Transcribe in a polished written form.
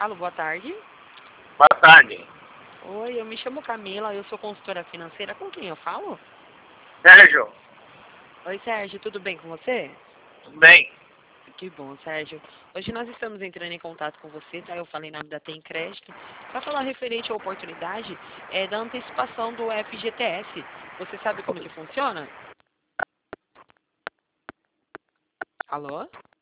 Alô, boa tarde. Boa tarde. Oi, eu me chamo Camila, eu sou consultora financeira. Com quem eu falo? Sérgio, Oi, Sérgio, tudo bem com você? tudo bem? Que bom, Sérgio. Hoje nós estamos entrando em contato com você, tá? Eu falei em nome da Tem Crédito, para falar referente à oportunidade da antecipação do FGTS. Você sabe como que funciona? Alô?